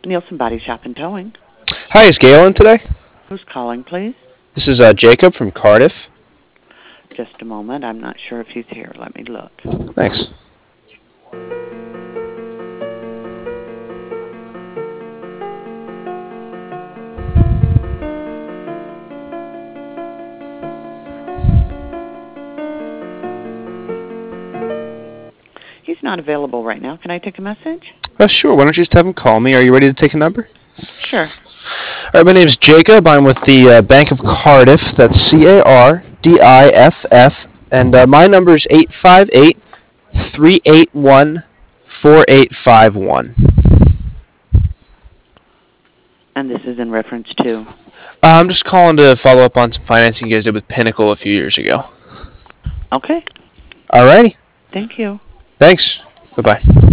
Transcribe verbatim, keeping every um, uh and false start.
Nielsen Body Shop and Towing. Hi, is Gail in today? Who's calling, please? This is uh, Jacob from Cardiff. Just a moment. I'm not sure if he's here. Let me look. Thanks. He's not available right now. Can I take a message? Uh, sure, why don't you just have him call me? Are you ready to take a number? Sure. All right, my name's Jacob. I'm with the uh, Bank of Cardiff. That's C A R D I F F. And uh, my number is eight five eight, three eight one, four eight five one. And this is in reference to? Uh, I'm just calling to follow up on some financing you guys did with Pinnacle a few years ago. Okay. All righty. Thank you. Thanks. Bye-bye.